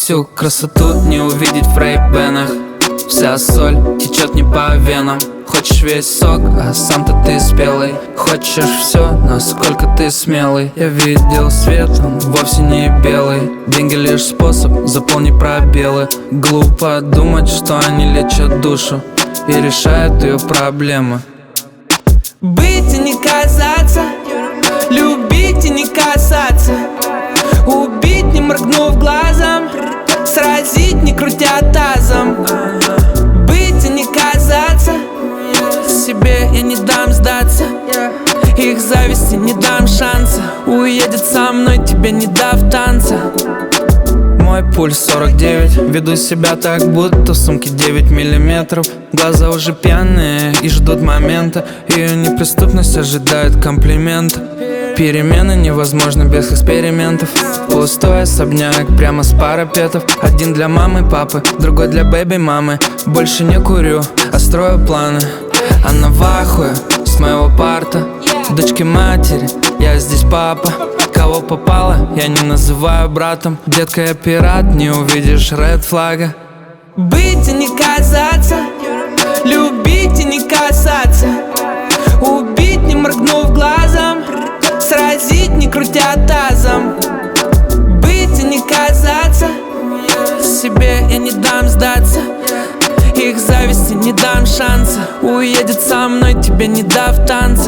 Всю красоту не увидеть в рейбенах. Вся соль течет не по венам. Хочешь весь сок, а сам-то ты спелый. Хочешь все, насколько ты смелый. Я видел свет, он вовсе не белый. Деньги лишь способ, заполни пробелы. Глупо думать, что они лечат душу и решают ее проблемы. Быть и не казаться, любить и не касаться, убить, не моргнув глазом, сразить, не крутя тазом. Быть и не казаться, себе я не дам сдаться, их зависти не дам шанса. Уедет со мной, тебе не дав танца. Мой пульс 49, веду себя так, будто в сумке 9 миллиметров. Глаза уже пьяные и ждут момента. Ее неприступность ожидает комплимента. Перемены невозможны без экспериментов. Пустой особняк прямо с парапетов. Один для мамы, папы, другой для бэби-мамы. Больше не курю, а строю планы. Она в ахуе с моего парта. Дочки матери, я здесь папа. Кого попало, я не называю братом. Детка, я пират, не увидишь ред флага. Быть и не казаться, любить и не касаться, убить, не моргнув глазом, сразить, не крутя тазом. Быть и не казаться, себе я не дам сдаться, их зависти не дам шанса. Уедет со мной, тебе не дав танца.